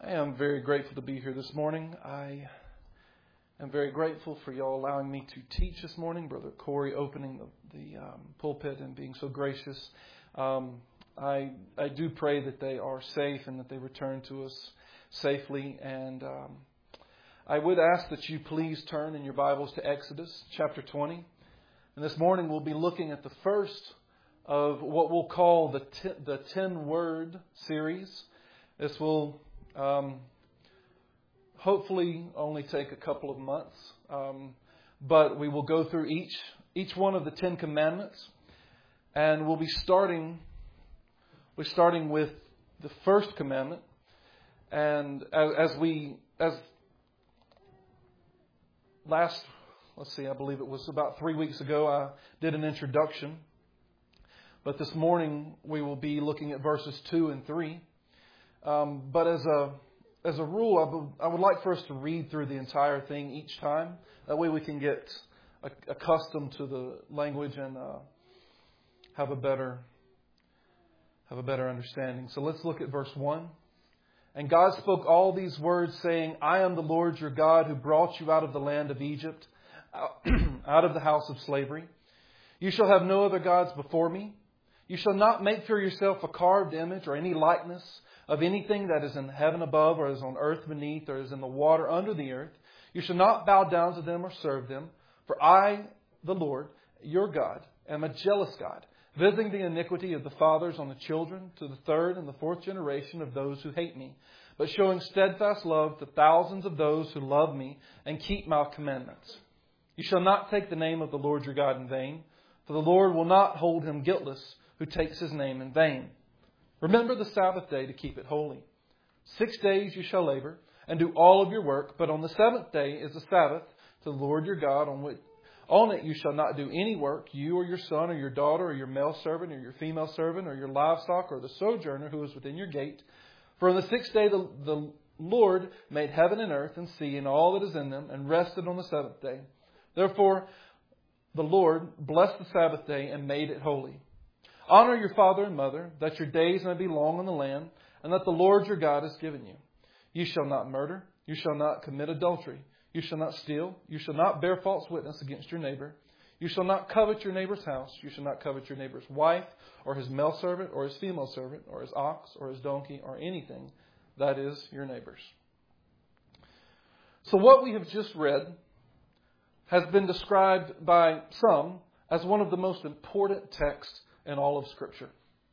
I am very grateful to be here this morning. I am very grateful for y'all allowing me to teach this morning. Brother Corey opening the pulpit and being so gracious. I do pray that they are safe and that they return to us safely. And I would ask that you please turn in your Bibles to Exodus chapter 20. And this morning we'll be looking at the first of what we'll call the 10-word series. This will hopefully only take a couple of months, but we will go through each one of the 10 commandments, and we'll be starting with the first commandment. And I believe it was about 3 weeks ago, I did an introduction, but this morning we will be looking at verses 2 and 3. But as a rule, I would like for us to read through the entire thing each time. That way we can get accustomed to the language and have a better understanding. So let's look at verse 1. And God spoke all these words, saying, I am the Lord your God who brought you out of the land of Egypt, out of the house of slavery. You shall have no other gods before me. You shall not make for yourself a carved image or any likeness of anything that is in heaven above, or is on earth beneath, or is in the water under the earth. You shall not bow down to them or serve them. For I, the Lord, your God, am a jealous God, visiting the iniquity of the fathers on the children to the third and the fourth generation of those who hate me, but showing steadfast love to thousands of those who love me and keep my commandments. You shall not take the name of the Lord your God in vain, for the Lord will not hold him guiltless who takes his name in vain. Remember the Sabbath day to keep it holy. 6 days you shall labor and do all of your work, but on the seventh day is the Sabbath to the Lord your God, on it you shall not do any work, you or your son or your daughter or your male servant or your female servant or your livestock or the sojourner who is within your gate. For on the sixth day the Lord made heaven and earth and sea and all that is in them, and rested on the seventh day. Therefore the Lord blessed the Sabbath day and made it holy. Honor your father and mother, that your days may be long on the land, and that the Lord your God has given you. You shall not murder. You shall not commit adultery. You shall not steal. You shall not bear false witness against your neighbor. You shall not covet your neighbor's house. You shall not covet your neighbor's wife, or his male servant, or his female servant, or his ox, or his donkey, or anything that is your neighbor's. So what we have just read has been described by some as one of the most important texts in all of Scripture.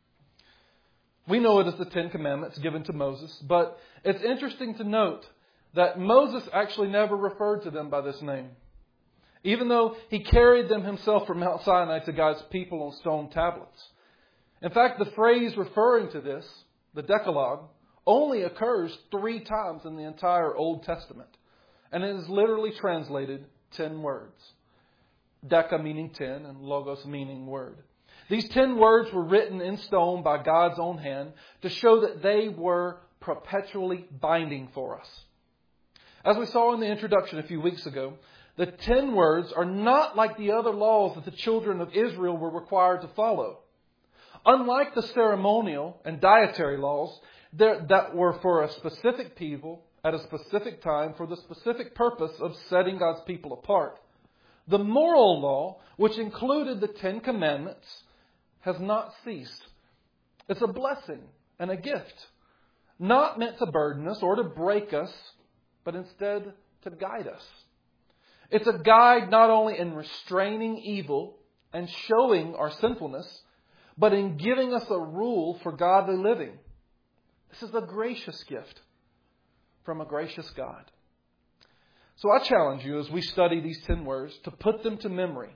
We know it as the 10 Commandments given to Moses, but it's interesting to note that Moses actually never referred to them by this name. Even though he carried them himself from Mount Sinai to God's people on stone tablets. In fact, the phrase referring to this, the Decalogue, only occurs 3 times in the entire Old Testament. And it is literally translated 10 words. Deca meaning 10 and logos meaning word. These 10 words were written in stone by God's own hand to show that they were perpetually binding for us. As we saw in the introduction a few weeks ago, the 10 words are not like the other laws that the children of Israel were required to follow. Unlike the ceremonial and dietary laws that were for a specific people at a specific time for the specific purpose of setting God's people apart, the moral law, which included the 10 Commandments, has not ceased. It's a blessing and a gift, not meant to burden us or to break us, but instead to guide us. It's a guide not only in restraining evil and showing our sinfulness, but in giving us a rule for godly living. This is a gracious gift from a gracious God. So I challenge you as we study these 10 words to put them to memory.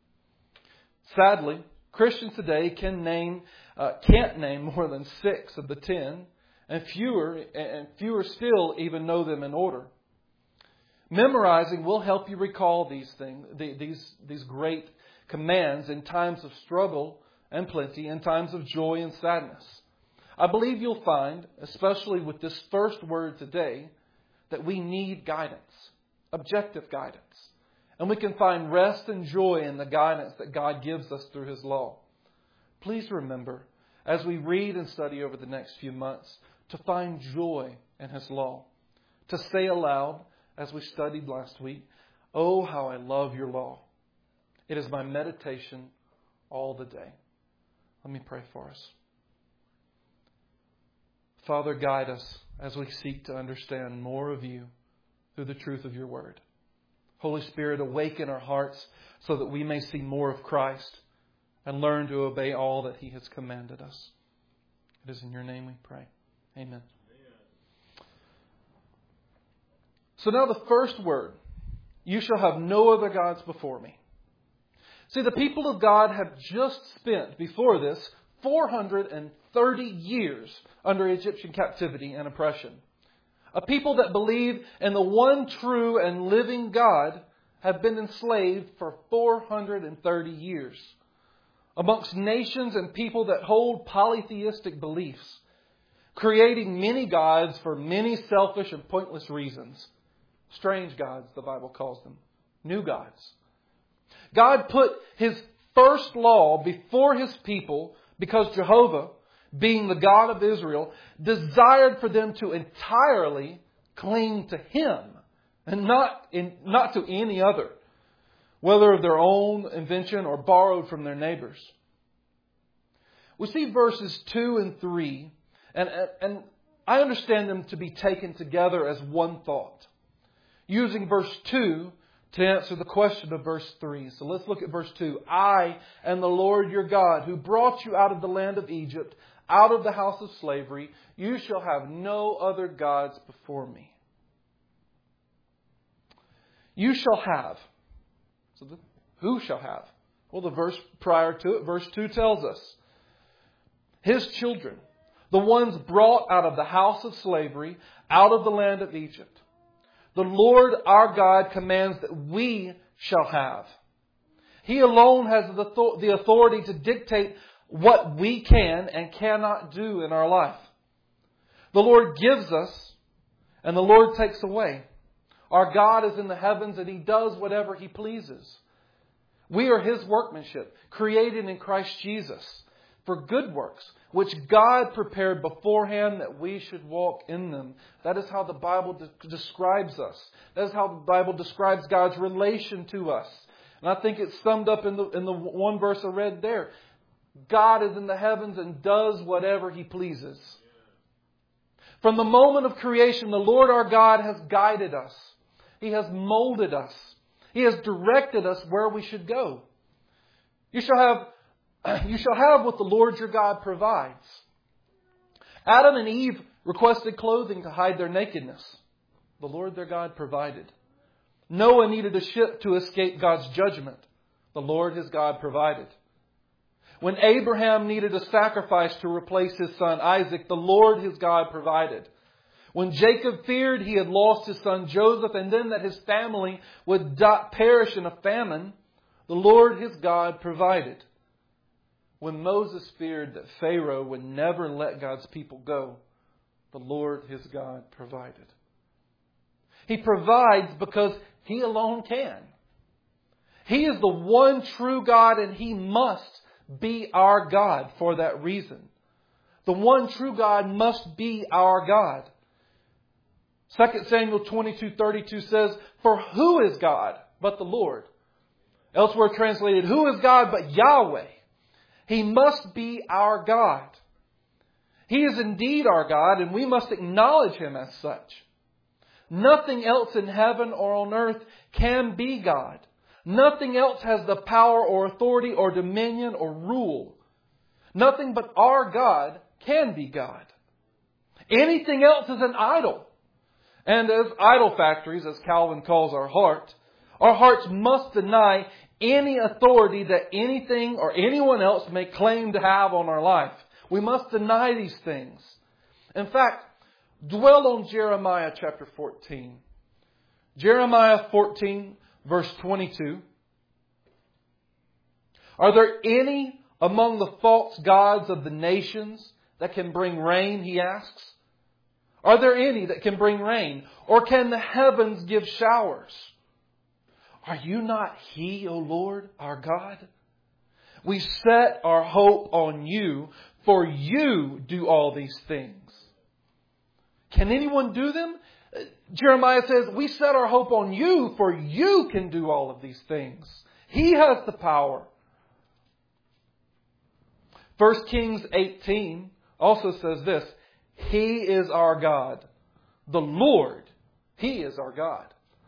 Sadly, Christians today can't name more than 6 of the 10, and fewer still even know them in order. Memorizing will help you recall these things, these great commands in times of struggle and plenty, in times of joy and sadness. I believe you'll find, especially with this first word today, that we need guidance, objective guidance. And we can find rest and joy in the guidance that God gives us through His law. Please remember, as we read and study over the next few months, to find joy and His law. To say aloud, as we studied last week, "Oh, how I love your law. It is my meditation all the day." Let me pray for us. Father, guide us as we seek to understand more of You through the truth of Your Word. Holy Spirit, awaken our hearts so that we may see more of Christ and learn to obey all that He has commanded us. It is in Your name we pray. Amen. So now the first word, "You shall have no other gods before me." See, the people of God have just spent, before this, 430 years under Egyptian captivity and oppression. A people that believe in the one true and living God have been enslaved for 430 years amongst nations and people that hold polytheistic beliefs, creating many gods for many selfish and pointless reasons. Strange gods, the Bible calls them. New gods. God put His first law before His people because Jehovah, being the God of Israel, desired for them to entirely cling to Him and not to any other, whether of their own invention or borrowed from their neighbors. We see verses 2 and 3, and I understand them to be taken together as one thought, using verse 2 to answer the question of verse 3. So let's look at verse 2. "I am the Lord your God, who brought you out of the land of Egypt, out of the house of slavery. You shall have no other gods before me." You shall have. So who shall have? Well, the verse prior to it, verse 2 tells us. His children, the ones brought out of the house of slavery, out of the land of Egypt. The Lord our God commands that we shall have. He alone has the authority to dictate what we can and cannot do in our life. The Lord gives us and the Lord takes away. Our God is in the heavens and He does whatever He pleases. We are His workmanship, created in Christ Jesus for good works, which God prepared beforehand that we should walk in them. That is how the Bible describes us. That is how the Bible describes God's relation to us. And I think it's summed up in the one verse I read there. God is in the heavens and does whatever He pleases. From the moment of creation, the Lord our God has guided us. He has molded us. He has directed us where we should go. You shall have what the Lord your God provides. Adam and Eve requested clothing to hide their nakedness. The Lord their God provided. Noah needed a ship to escape God's judgment. The Lord his God provided. When Abraham needed a sacrifice to replace his son Isaac, the Lord his God provided. When Jacob feared he had lost his son Joseph and then that his family would perish in a famine, the Lord his God provided. When Moses feared that Pharaoh would never let God's people go, the Lord his God provided. He provides because He alone can. He is the one true God and He must be our God for that reason. The one true God must be our God. 2 Samuel 22:32 says, "For who is God but the Lord?" Elsewhere translated, "Who is God but Yahweh?" He must be our God. He is indeed our God and we must acknowledge Him as such. Nothing else in heaven or on earth can be God. Nothing else has the power or authority or dominion or rule. Nothing but our God can be God. Anything else is an idol. And as idol factories, as Calvin calls our hearts must deny any authority that anything or anyone else may claim to have on our life. We must deny these things. In fact, dwell on Jeremiah chapter 14. Jeremiah 14, verse 22. "Are there any among the false gods of the nations that can bring rain?" he asks. "Are there any that can bring rain? Or can the heavens give showers? Are you not He, O Lord, our God? We set our hope on You, for You do all these things. Can anyone do them? Jeremiah says, we set our hope on you, for you can do all of these things. He has the power. 1 Kings 18 also says this, He is our God. The Lord, He is our God.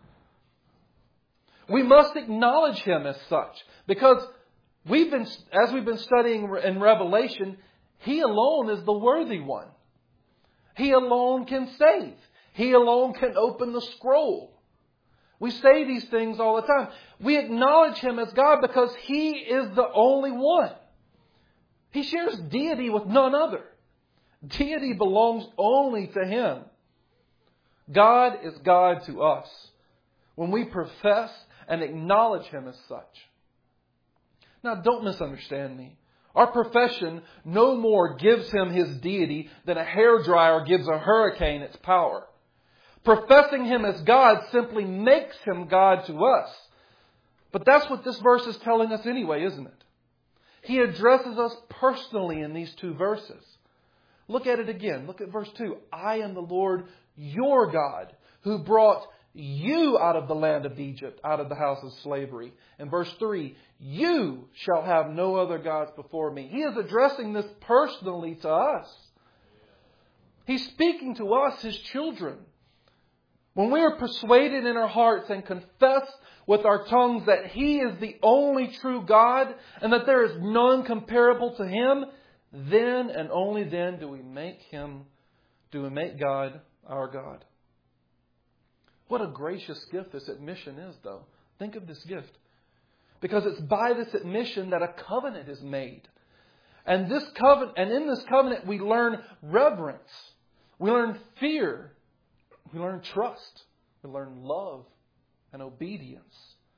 We must acknowledge Him as such, because as we've been studying in Revelation, He alone is the worthy one. He alone can save. He alone can open the scroll. We say these things all the time. We acknowledge Him as God because He is the only one. He shares deity with none other. Deity belongs only to Him. God is God to us when we profess and acknowledge Him as such. Now, don't misunderstand me. Our profession no more gives Him His deity than a hairdryer gives a hurricane its power. Professing Him as God simply makes Him God to us. But that's what this verse is telling us anyway, isn't it? He addresses us personally in these two verses. Look at it again. Look at verse 2. I am the Lord your God who brought you out of the land of Egypt, out of the house of slavery. And verse 3, you shall have no other gods before me. He is addressing this personally to us. He's speaking to us, His children. When we are persuaded in our hearts and confess with our tongues that He is the only true God and that there is none comparable to Him, then and only then do we make God our God. What a gracious gift this admission is, though. Think of this gift. Because it's by this admission that a covenant is made. And in this covenant we learn reverence. We learn fear. We learn trust. We learn love and obedience.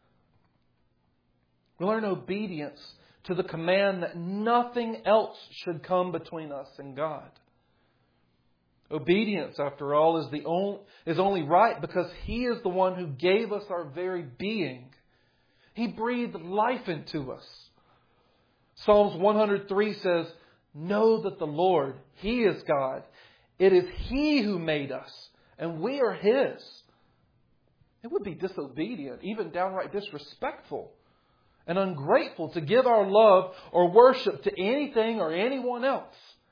We learn obedience to the command that nothing else should come between us and God. Obedience, after all, is only right because He is the one who gave us our very being. He breathed life into us. Psalms 103 says, know that the Lord, He is God. It is He who made us, and we are His. It would be disobedient, even downright disrespectful and ungrateful to give our love or worship to anything or anyone else.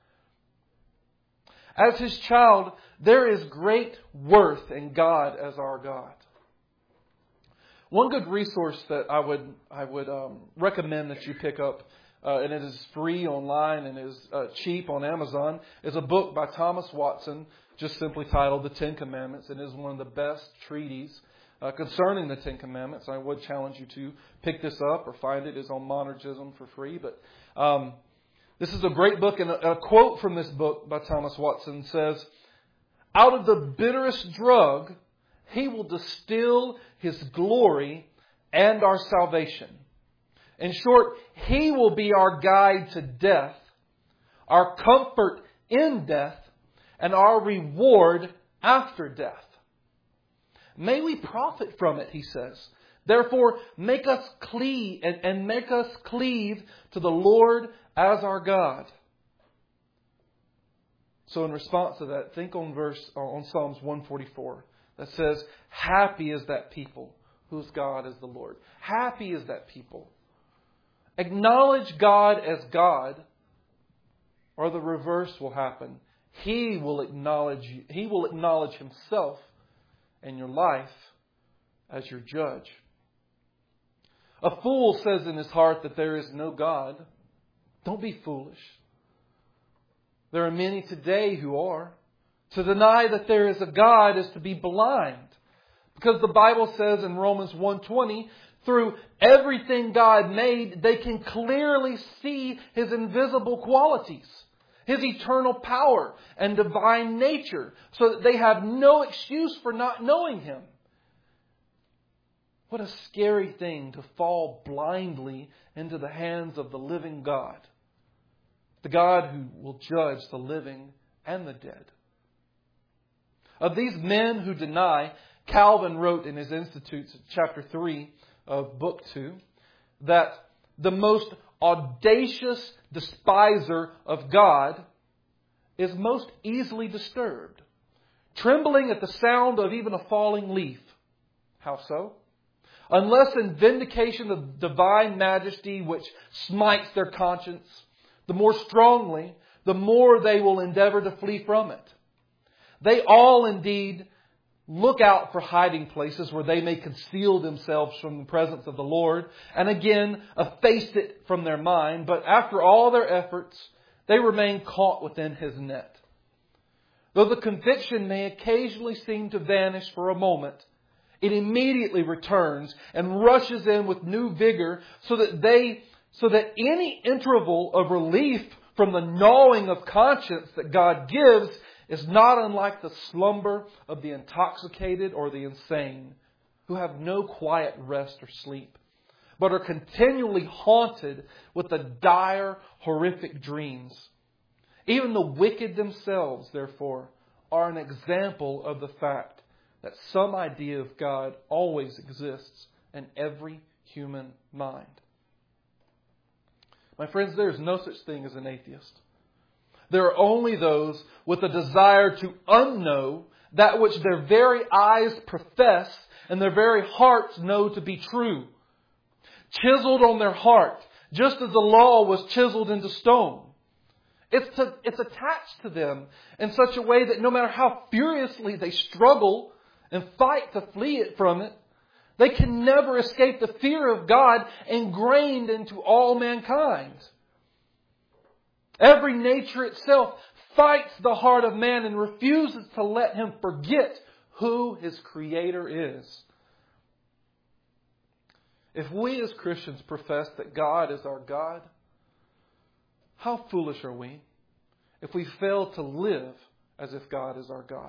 As His child, there is great worth in God as our God. One good resource that I would recommend that you pick up, and it is free online and is cheap on Amazon, is a book by Thomas Watson, just simply titled The Ten Commandments. It is one of the best treatises concerning the Ten Commandments. I would challenge you to pick this up or find it. It's on Monergism for free. But this is a great book, and a quote from this book by Thomas Watson says, out of the bitterest drug, He will distill His glory and our salvation. In short, He will be our guide to death, our comfort in death, and our reward after death. May we profit from it, he says. Therefore, make us cleave to the Lord as our God. So in response to that, think on Psalms 144 that says, happy is that people whose God is the Lord. Happy is that people. Acknowledge God as God, or the reverse will happen. He will acknowledge Himself in your life as your judge. A fool says in his heart that there is no God. Don't be foolish. There are many today who are. To deny that there is a God is to be blind. Because the Bible says in Romans 1:20, through everything God made, they can clearly see His invisible qualities, His eternal power and divine nature, so that they have no excuse for not knowing Him. What a scary thing to fall blindly into the hands of the living God. The God who will judge the living and the dead. Of these men who deny, Calvin wrote in his Institutes, chapter 3 of book 2, that the most audacious despiser of God is most easily disturbed. trembling at the sound of even a falling leaf. How so? Unless in vindication of divine majesty which smites their conscience, the more strongly, the more they will endeavor to flee from it. They all indeed look out for hiding places where they may conceal themselves from the presence of the Lord, and again efface it from their mind. But after all their efforts, they remain caught within His net. Though the conviction may occasionally seem to vanish for a moment, it immediately returns and rushes in with new vigor so that any interval of relief from the gnawing of conscience that God gives is not unlike the slumber of the intoxicated or the insane, who have no quiet rest or sleep, but are continually haunted with the dire, horrific dreams. Even the wicked themselves, therefore, are an example of the fact that some idea of God always exists in every human mind. My friends, there is no such thing as an atheist. There are only those with a desire to unknow that which their very eyes profess and their very hearts know to be true. Chiseled on their heart, just as the law was chiseled into stone. It's attached to them in such a way that no matter how furiously they struggle and fight to flee it from it, they can never escape the fear of God ingrained into all mankind. Every nature itself fights the heart of man and refuses to let him forget who his Creator is. If we as Christians profess that God is our God, how foolish are we if we fail to live as if God is our God?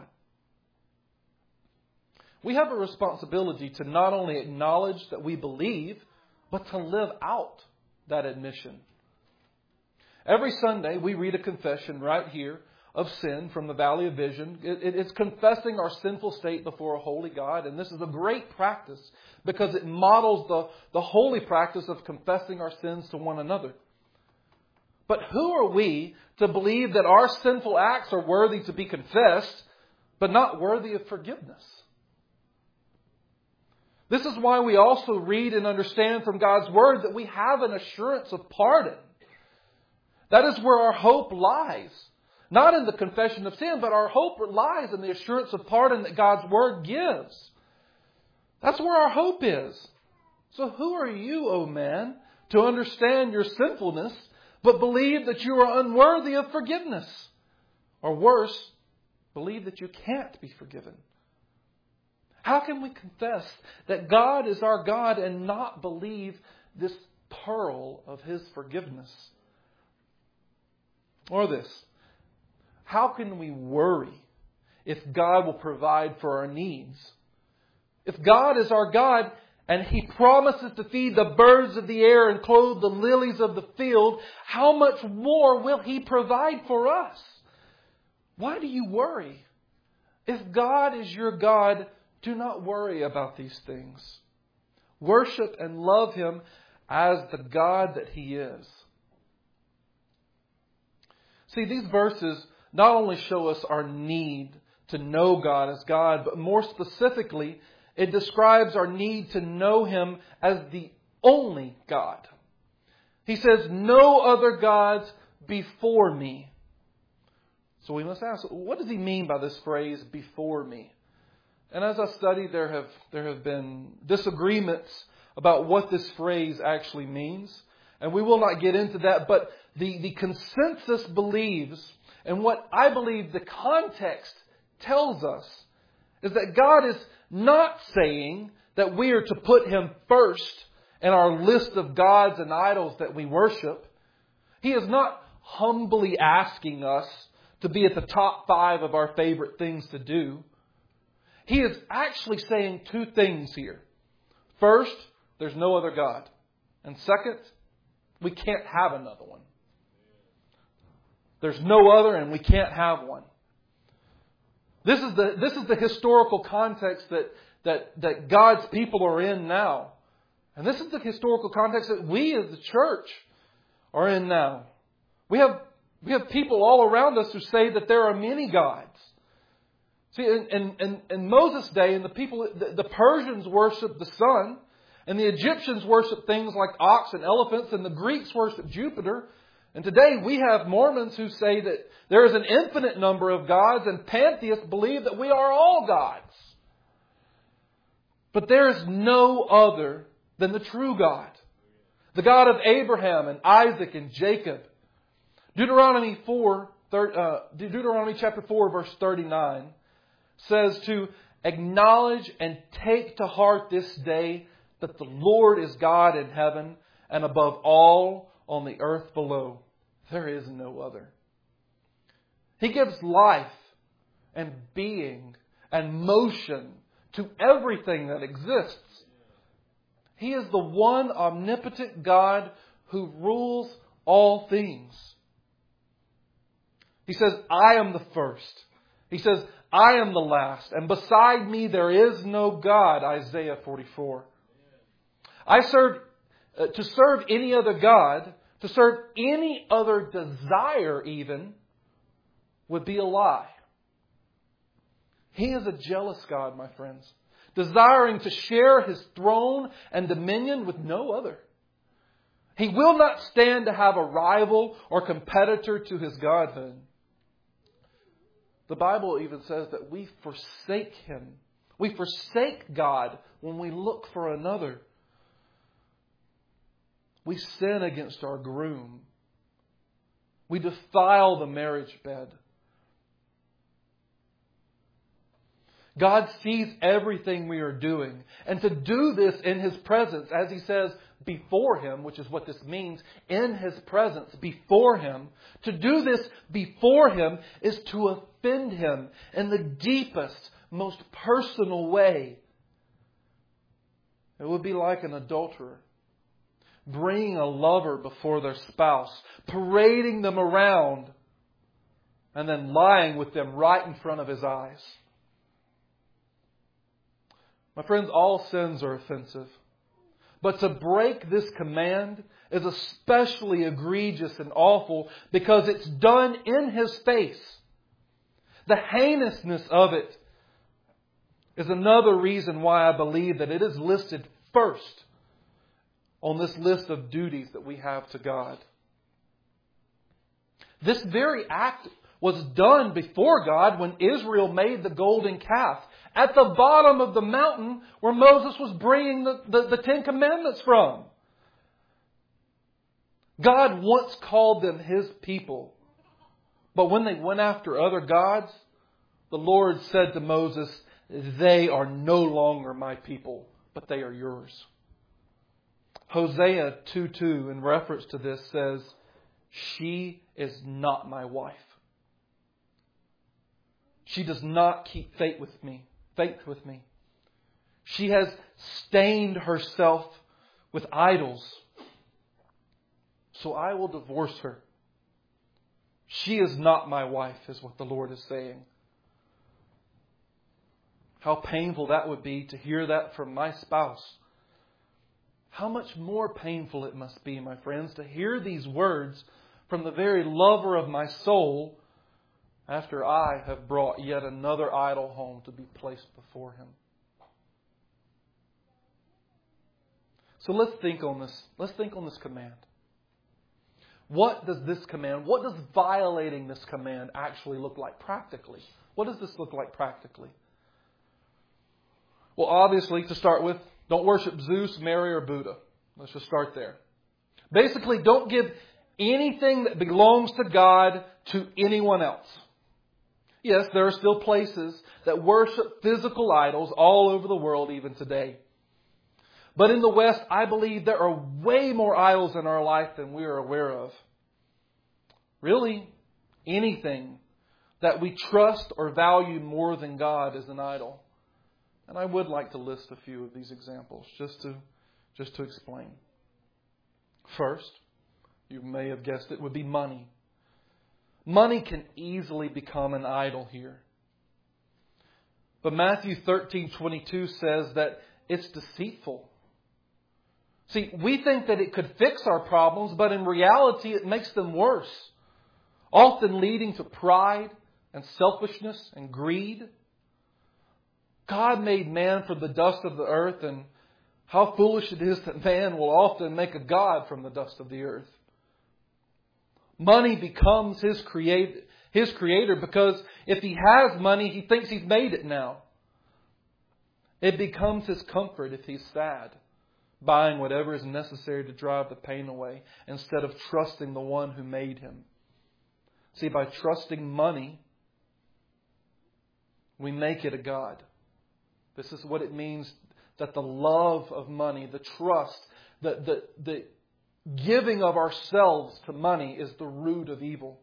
We have a responsibility to not only acknowledge that we believe, but to live out that admission. Every Sunday we read a confession right here of sin from the Valley of Vision. It's confessing our sinful state before a holy God. And this is a great practice because it models the holy practice of confessing our sins to one another. But who are we to believe that our sinful acts are worthy to be confessed, but not worthy of forgiveness? This is why we also read and understand from God's Word that we have an assurance of pardon. That is where our hope lies. Not in the confession of sin, but our hope lies in the assurance of pardon that God's Word gives. That's where our hope is. So who are you, O man, to understand your sinfulness, but believe that you are unworthy of forgiveness? Or worse, believe that you can't be forgiven. How can we confess that God is our God and not believe this pearl of His forgiveness? Or this: how can we worry if God will provide for our needs? If God is our God and He promises to feed the birds of the air and clothe the lilies of the field, how much more will He provide for us? Why do you worry? If God is your God, do not worry about these things. Worship and love Him as the God that He is. See, these verses not only show us our need to know God as God, but more specifically, it describes our need to know Him as the only God. He says, no other gods before me. So we must ask, what does He mean by this phrase, before me? And as I studied, there have been disagreements about what this phrase actually means. And we will not get into that, but the consensus believes, and what I believe the context tells us, is that God is not saying that we are to put Him first in our list of gods and idols that we worship. He is not humbly asking us to be at the top 5 of our favorite things to do. He is actually saying 2 things here. First, there's no other God. And second, we can't have another one. There's no other and we can't have one. This is the historical context that God's people are in now. And this is the historical context that we as the church are in now. We have people all around us who say that there are many gods. See, in Moses' day, and the Persians worshiped the sun, and the Egyptians worshiped things like ox and elephants, and the Greeks worshiped Jupiter. And today we have Mormons who say that there is an infinite number of gods, and pantheists believe that we are all gods. But there is no other than the true God, the God of Abraham and Isaac and Jacob. Deuteronomy chapter 4, verse 39 says to acknowledge and take to heart this day that the Lord is God in heaven and above all on the earth below. There is no other. He gives life and being and motion to everything that exists. He is the one omnipotent God who rules all things. He says, I am the first. He says, I am the last. And beside me there is no God. Isaiah 44. To serve any other God, to serve any other desire even, would be a lie. He is a jealous God, my friends, desiring to share His throne and dominion with no other. He will not stand to have a rival or competitor to His Godhood. The Bible even says that we forsake Him. We forsake God when we look for another. We sin against our groom. We defile the marriage bed. God sees everything we are doing. And to do this in His presence, as He says, before Him, which is what this means, in His presence, before Him. To do this before Him is to offend Him in the deepest, most personal way. It would be like an adulterer bringing a lover before their spouse, parading them around, and then lying with them right in front of his eyes. My friends, all sins are offensive. But to break this command is especially egregious and awful because it's done in His face. The heinousness of it is another reason why I believe that it is listed first on this list of duties that we have to God. This very act was done before God when Israel made the golden calf at the bottom of the mountain where Moses was bringing the Ten Commandments from. God once called them His people. But when they went after other gods, the Lord said to Moses, they are no longer my people, but they are yours. Hosea 2:2 in reference to this says, she is not my wife. She does not keep faith with me. She has stained herself with idols. So I will divorce her. She is not my wife, is what the Lord is saying. How painful that would be to hear that from my spouse. How much more painful it must be, my friends, to hear these words from the very lover of my soul after I have brought yet another idol home to be placed before him. So let's think on this. Let's think on this command. What does violating this command actually look like practically? What does this look like practically? Well, obviously, to start with, don't worship Zeus, Mary, or Buddha. Let's just start there. Basically, don't give anything that belongs to God to anyone else. Yes, there are still places that worship physical idols all over the world even today. But in the West, I believe there are way more idols in our life than we are aware of. Really, anything that we trust or value more than God is an idol. And I would like to list a few of these examples just to explain. First, you may have guessed it, would be money. Money can easily become an idol here. But Matthew 13:22 says that it's deceitful. See, we think that it could fix our problems, but in reality it makes them worse, often leading to pride and selfishness and greed. God made man from the dust of the earth, and how foolish it is that man will often make a god from the dust of the earth. Money becomes his creator because if he has money, he thinks he's made it now. It becomes his comfort if he's sad, buying whatever is necessary to drive the pain away instead of trusting the one who made him. See, by trusting money, we make it a god. This is what it means that the love of money, the trust, the giving of ourselves to money is the root of evil.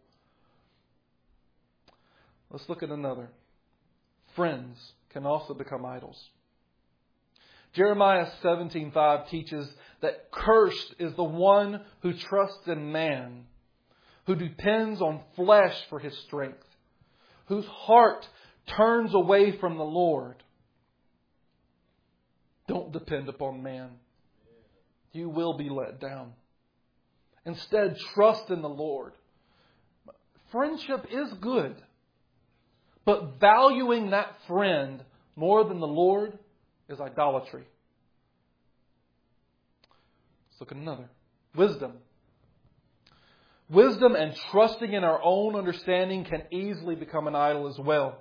Let's look at another. Friends can also become idols. Jeremiah 17:5 teaches that cursed is the one who trusts in man, who depends on flesh for his strength, whose heart turns away from the Lord. Don't depend upon man. You will be let down. Instead, trust in the Lord. Friendship is good, but valuing that friend more than the Lord is idolatry. Let's look at another. Wisdom. Wisdom and trusting in our own understanding can easily become an idol as well.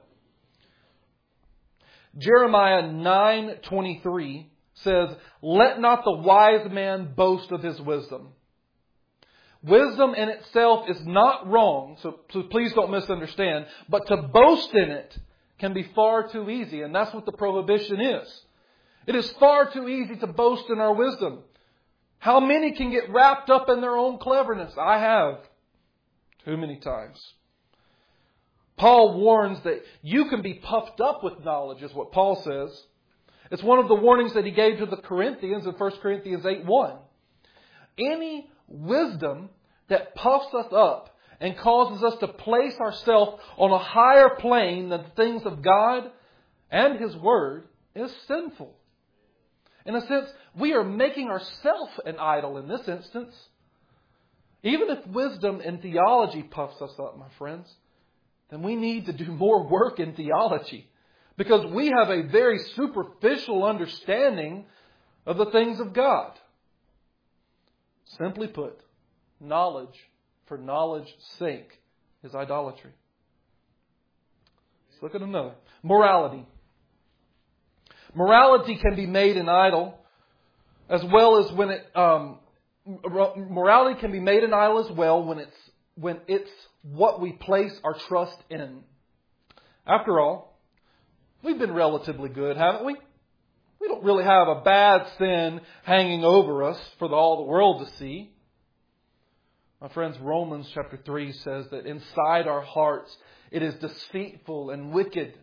Jeremiah 9:23 says, "Let not the wise man boast of his wisdom." Wisdom in itself is not wrong, so please don't misunderstand, but to boast in it can be far too easy, and that's what the prohibition is. It is far too easy to boast in our wisdom. How many can get wrapped up in their own cleverness? I have. Too many times. Paul warns that you can be puffed up with knowledge, is what Paul says. It's one of the warnings that he gave to the Corinthians in 1 Corinthians 8:1. Any wisdom that puffs us up and causes us to place ourselves on a higher plane than the things of God and His Word is sinful. In a sense, we are making ourselves an idol in this instance. Even if wisdom and theology puffs us up, my friends, then we need to do more work in theology. Because we have a very superficial understanding of the things of God. Simply put, knowledge for knowledge's sake is idolatry. Let's look at another. Morality. Morality can be made an idol as well as when it... morality can be made an idol as well when it's what we place our trust in. After all, we've been relatively good, haven't we? We don't really have a bad sin hanging over us for all the world to see. My friends, Romans chapter 3 says that inside our hearts it is deceitful and wicked.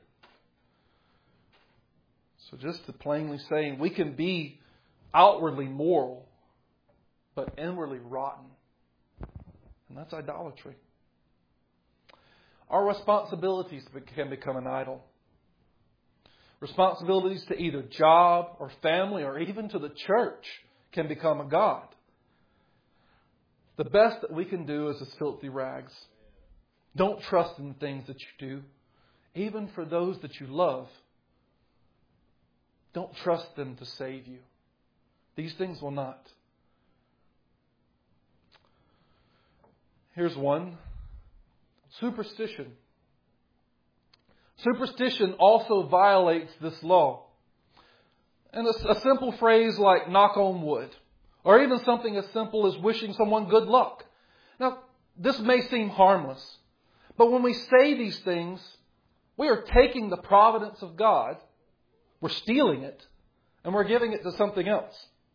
So just to plainly say, we can be outwardly moral, but inwardly rotten. And that's idolatry. Our responsibilities can become an idol. Responsibilities to either job or family or even to the church can become a god. The best that we can do is as filthy rags. Don't trust in the things that you do, even for those that you love. Don't trust them to save you. These things will not. Here's one. Superstition. Superstition also violates this law. And a simple phrase like knock on wood, or even something as simple as wishing someone good luck. Now, this may seem harmless, but when we say these things, we are taking the providence of God, we're stealing it, and we're giving it to something else.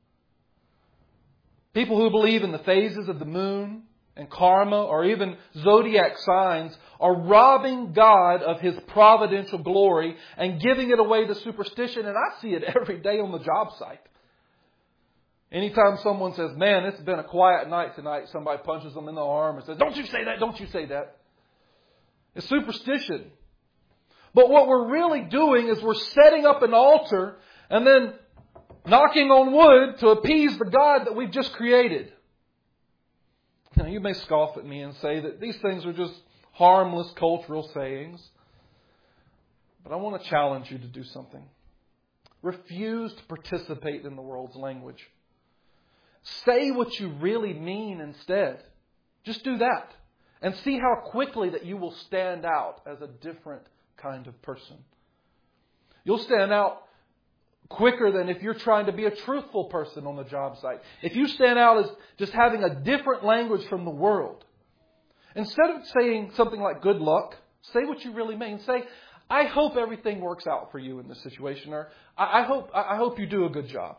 People who believe in the phases of the moon and karma or even zodiac signs are robbing God of His providential glory and giving it away to superstition. And I see it every day on the job site. Anytime someone says, man, it's been a quiet night tonight, somebody punches them in the arm and says, don't you say that, don't you say that. It's superstition. But what we're really doing is we're setting up an altar and then knocking on wood to appease the God that we've just created. Now, you may scoff at me and say that these things are just harmless cultural sayings. But I want to challenge you to do something. Refuse to participate in the world's language. Say what you really mean instead. Just do that. And see how quickly that you will stand out as a different kind of person. You'll stand out quicker than if you're trying to be a truthful person on the job site. If you stand out as just having a different language from the world, instead of saying something like good luck, say what you really mean. Say, I hope everything works out for you in this situation, or I hope you do a good job.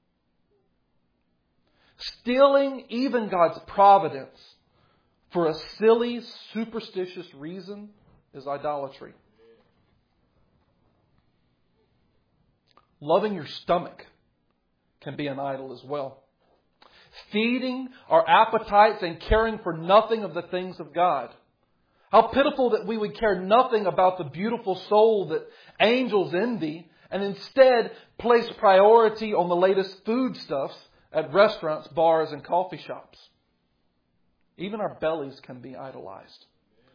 Stealing even God's providence for a silly, superstitious reason is idolatry. Loving your stomach can be an idol as well. Feeding our appetites and caring for nothing of the things of God. How pitiful that we would care nothing about the beautiful soul that angels envy and instead place priority on the latest foodstuffs at restaurants, bars, and coffee shops. Even our bellies can be idolized.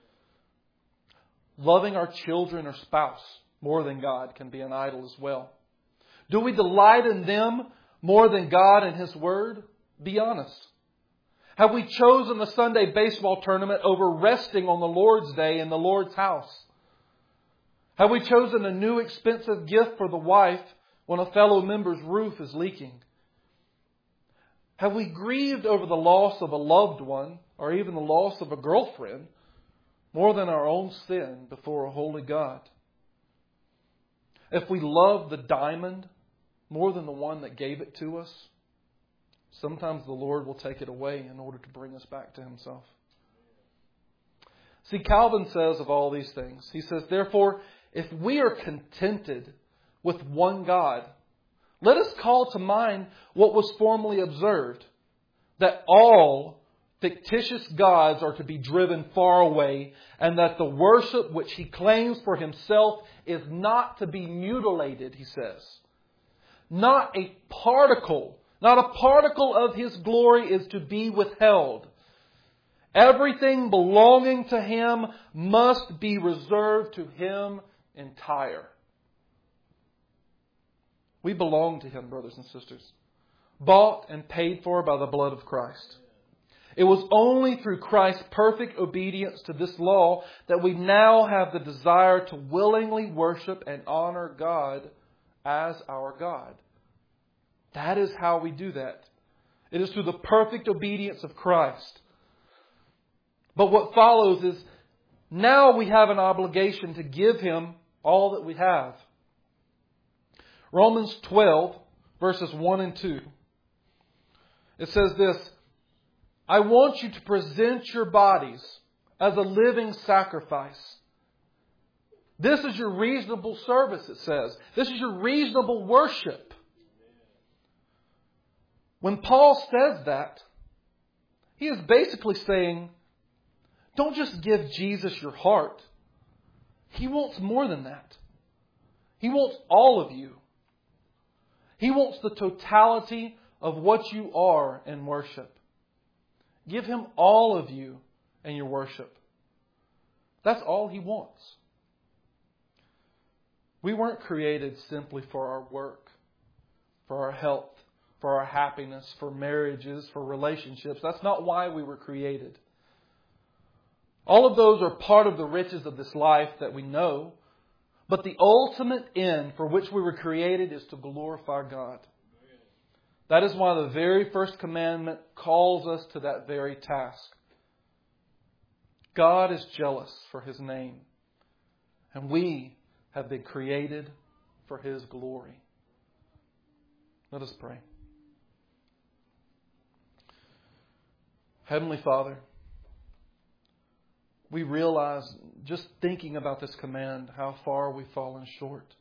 Loving our children or spouse more than God can be an idol as well. Do we delight in them more than God and His Word? Be honest. Have we chosen the Sunday baseball tournament over resting on the Lord's Day in the Lord's house? Have we chosen a new expensive gift for the wife when a fellow member's roof is leaking? Have we grieved over the loss of a loved one or even the loss of a girlfriend more than our own sin before a holy God? If we love the diamond more than the one that gave it to us, sometimes the Lord will take it away in order to bring us back to Himself. See, Calvin says of all these things, he says, therefore, if we are contented with one God, let us call to mind what was formerly observed, that all fictitious gods are to be driven far away, and that the worship which He claims for Himself is not to be mutilated, he says. Not a particle of His glory is to be withheld. Everything belonging to Him must be reserved to Him entire. We belong to Him, brothers and sisters, bought and paid for by the blood of Christ. It was only through Christ's perfect obedience to this law that we now have the desire to willingly worship and honor God as our God. That is how we do that. It is through the perfect obedience of Christ. But what follows is, now we have an obligation to give Him all that we have. Romans 12, verses 1 and 2. It says this, I want you to present your bodies as a living sacrifice. This is your reasonable service, it says. This is your reasonable worship. When Paul says that, he is basically saying, don't just give Jesus your heart. He wants more than that. He wants all of you. He wants the totality of what you are in worship. Give Him all of you in your worship. That's all He wants. We weren't created simply for our work, for our health, for our happiness, for marriages, for relationships. That's not why we were created. All of those are part of the riches of this life that we know. But the ultimate end for which we were created is to glorify God. That is why the very first commandment calls us to that very task. God is jealous for His name. And we have been created for His glory. Let us pray. Heavenly Father, we realize, just thinking about this command, how far we've fallen short.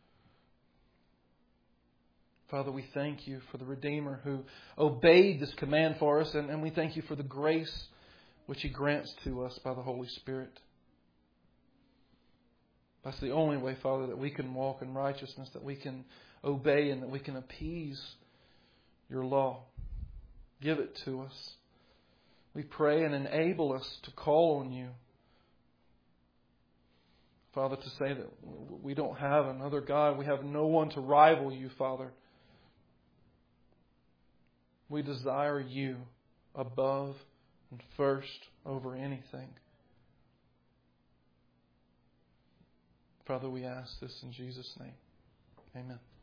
Father, we thank You for the Redeemer who obeyed this command for us, and we thank You for the grace which He grants to us by the Holy Spirit. That's the only way, Father, that we can walk in righteousness, that we can obey and that we can appease Your law. Give it to us. We pray and enable us to call on You. Father, to say that we don't have another God. We have no one to rival you, Father. We desire you above and first over anything. Father, we ask this in Jesus' name. Amen.